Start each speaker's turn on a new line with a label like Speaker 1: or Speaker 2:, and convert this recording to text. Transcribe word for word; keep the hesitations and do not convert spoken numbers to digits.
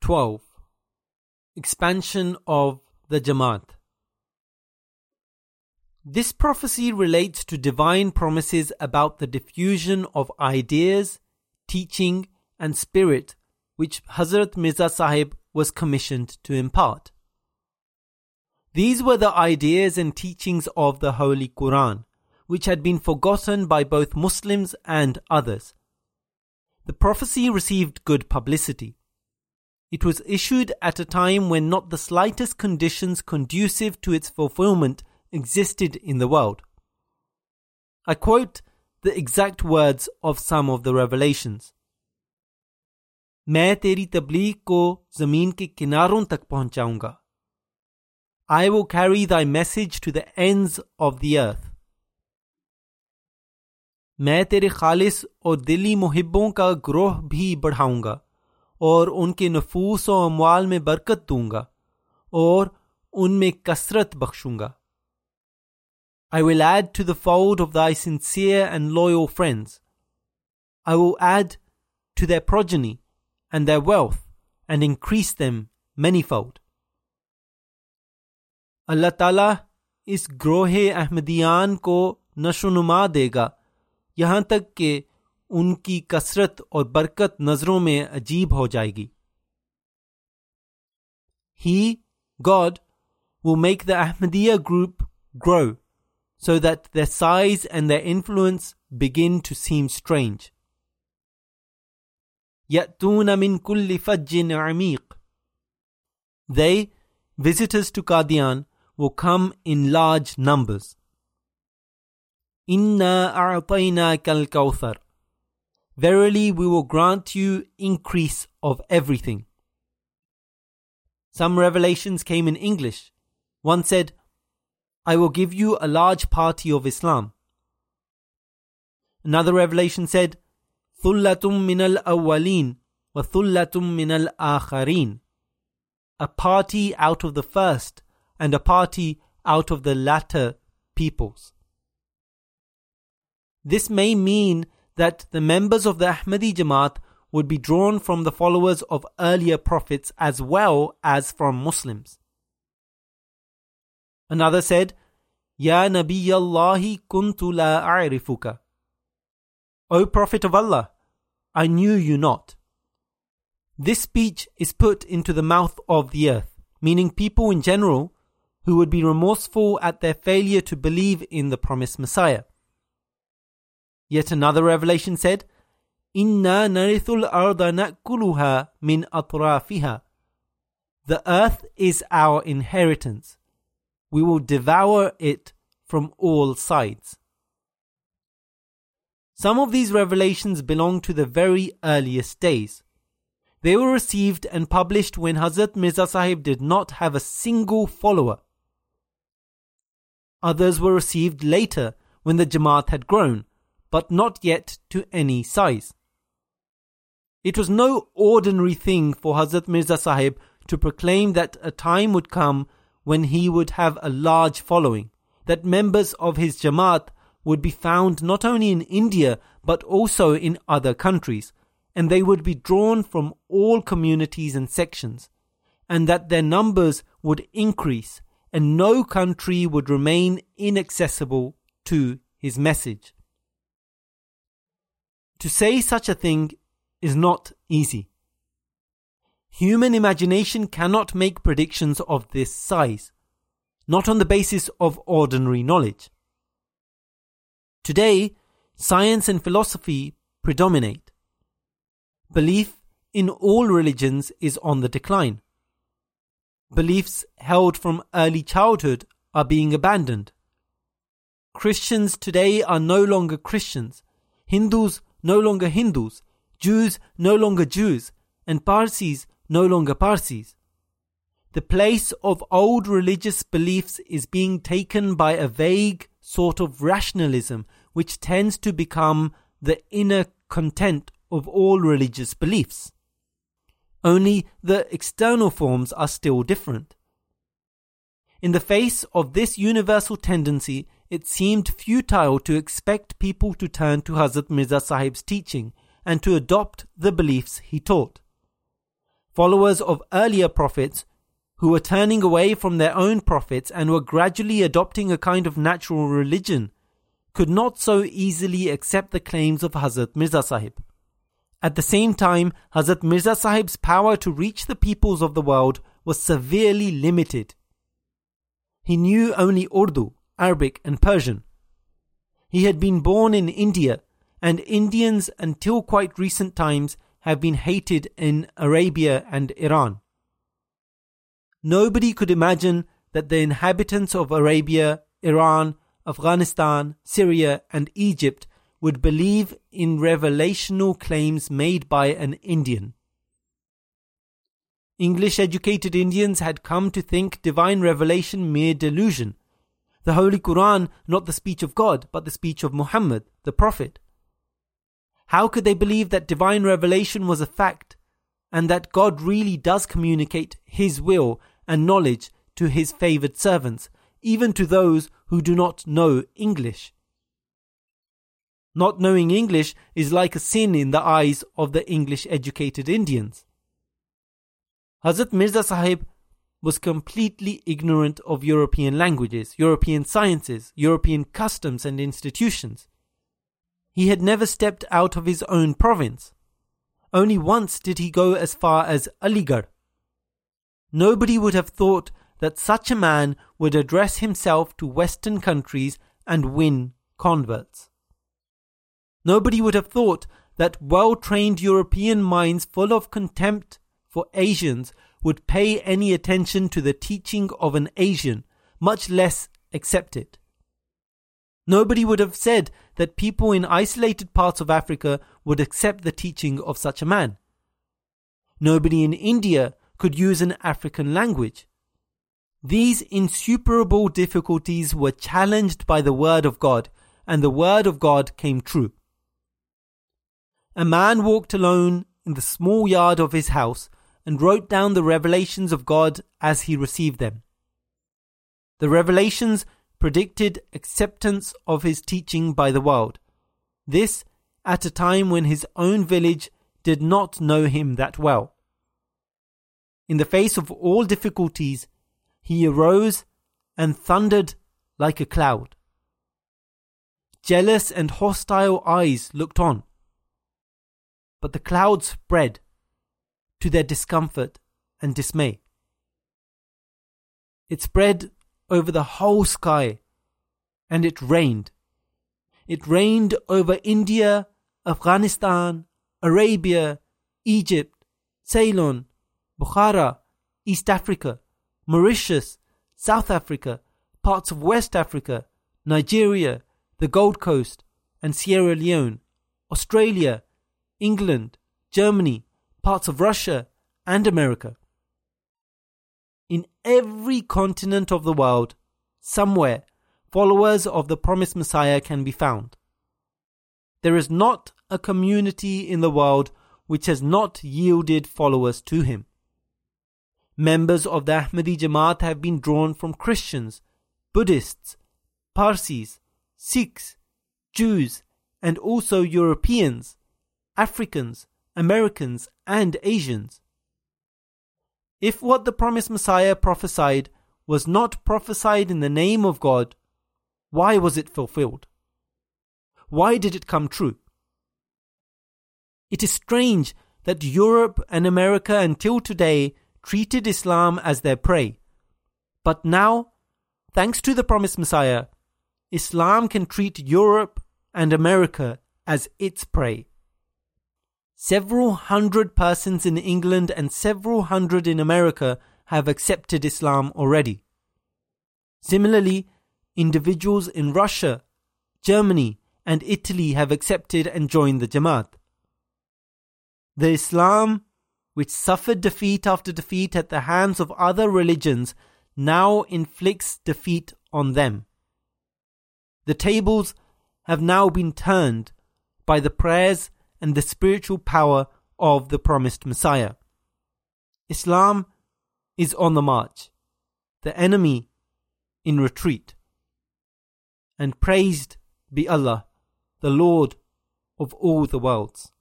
Speaker 1: twelve. Expansion of the Jamaat. This prophecy relates to divine promises about the diffusion of ideas, teaching and spirit which Hazrat Mirza Sahib was commissioned to impart. These were the ideas and teachings of the Holy Quran, which had been forgotten by both Muslims and others. The prophecy received good publicity. It was issued at a time when not the slightest conditions conducive to its fulfillment existed in the world. I quote the exact words of some of the revelations. मैं तेरी तबलीग को ज़मीन के किनारों तक पहुंचाऊंगा. I will carry thy message to the ends of the earth. मैं तेरे खालिस और दिली मुहिब्बों का ग्रोह भी बढ़ाऊंगा और उनके नफूस और अमवाल में बरकत दूंगा और उनमें कसरत बख्शूंगा. I will add to the fold of thy sincere and loyal friends. I will add to their progeny and their wealth and increase them manyfold. अल्लाह ताला इस ग्रोहे अहमदियान को नशोनुमा देगा यहाँ तक कि उनकी कसरत और बरकत नजरों में अजीब हो जाएगी. He, God, will make the Ahmadiyya group grow so that their size and their influence begin to seem strange. يَأْتُونَ مِن كُلِّ فَجٍّ عَمِيقٍ. They, visitors to Qadian, will come in large numbers. إِنَّا أَعْطَيْنَاكَ الْكَوْثَرَ. Verily we will grant you increase of everything. Some revelations came in English. One said, I will give you a large party of Islam. Another revelation said, ثُلَّةٌ مِّنَ الْأَوَّلِينَ وَثُلَّةٌ مِّنَ الْآخَرِينَ. A party out of the first and a party out of the latter peoples. This may mean that the members of the Ahmadi Jamaat would be drawn from the followers of earlier prophets as well as from Muslims. Another said, Ya Nabiyallahi kuntu la a'rifuka. O Prophet of Allah, I knew you not. This speech is put into the mouth of the earth, meaning people in general who would be remorseful at their failure to believe in the promised Messiah. Yet another revelation said, Inna narithul arda na'kuluha min atrafiha. The earth is our inheritance. We will devour it from all sides. Some of these revelations belong to the very earliest days. They were received and published when Hazrat Mirza Sahib did not have a single follower. Others were received later when the Jamaat had grown, but not yet to any size. It was no ordinary thing for Hazrat Mirza Sahib to proclaim that a time would come when he would have a large following, that members of his Jamaat would be found not only in India but also in other countries, and they would be drawn from all communities and sections, and that their numbers would increase and no country would remain inaccessible to his message. To say such a thing is not easy. Human imagination cannot make predictions of this size, not on the basis of ordinary knowledge. Today, science and philosophy predominate. Belief in all religions is on the decline. Beliefs held from early childhood are being abandoned. Christians today are no longer Christians, Hindus no longer Hindus, Jews no longer Jews, and Parsis no longer Parsis. The place of old religious beliefs is being taken by a vague sort of rationalism which tends to become the inner content of all religious beliefs. Only the external forms are still different. In the face of this universal tendency, it seemed futile to expect people to turn to Hazrat Mirza Sahib's teaching and to adopt the beliefs he taught. followers of earlier prophets who were turning away from their own prophets and were gradually adopting a kind of natural religion, could not so easily accept the claims of Hazrat Mirza Sahib. At the same time, Hazrat Mirza Sahib's power to reach the peoples of the world was severely limited. He knew only Urdu, Arabic and Persian. He had been born in India, and Indians until quite recent times have been hated in Arabia and Iran. Nobody could imagine that the inhabitants of Arabia, Iran, Afghanistan, Syria and Egypt would believe in revelational claims made by an Indian. English-educated Indians had come to think divine revelation mere delusion, the Holy Quran not the speech of God but the speech of Muhammad, the Prophet. How could they believe that divine revelation was a fact and that God really does communicate His will and knowledge to His favoured servants, even to those who do not know English? Not knowing English is like a sin in the eyes of the English-educated Indians. Hazrat Mirza Sahib was completely ignorant of European languages, European sciences, European customs and institutions. He had never stepped out of his own province. Only once did he go as far as Aligarh. Nobody would have thought that such a man would address himself to Western countries and win converts. Nobody would have thought that well-trained European minds full of contempt for Asians would pay any attention to the teaching of an Asian, much less accept it. Nobody would have said that people in isolated parts of Africa would accept the teaching of such a man. Nobody in India could use an African language. These insuperable difficulties were challenged by the word of God, and the word of God came true. A man walked alone in the small yard of his house and wrote down the revelations of God as he received them. The revelations predicted acceptance of his teaching by the world. This at a time when his own village did not know him that well. In the face of all difficulties, he arose and thundered like a cloud. Jealous and hostile eyes looked on, but the cloud spread to their discomfort and dismay. It spread over the whole sky, and it rained. It rained over India, Afghanistan, Arabia, Egypt, Ceylon, Bukhara, East Africa, Mauritius, South Africa, parts of West Africa, Nigeria, the Gold Coast, and Sierra Leone, Australia, England, Germany, parts of Russia, and America. In every continent of the world, somewhere, followers of the promised Messiah can be found. There is not a community in the world which has not yielded followers to him. Members of the Ahmadi Jamaat have been drawn from Christians, Buddhists, Parsis, Sikhs, Jews, and also Europeans, Africans, Americans, and Asians. If what the promised Messiah prophesied was not prophesied in the name of God, why was it fulfilled? Why did it come true? It is strange that Europe and America until today treated Islam as their prey. But now, thanks to the promised Messiah, Islam can treat Europe and America as its prey. Several hundred persons in England and several hundred in America have accepted Islam already. Similarly, individuals in Russia, Germany, and Italy have accepted and joined the Jamaat. The Islam, which suffered defeat after defeat at the hands of other religions, now inflicts defeat on them. The tables have now been turned by the prayers and the spiritual power of the promised Messiah. Islam is on the march, the enemy in retreat. And praised be Allah, the Lord of all the worlds.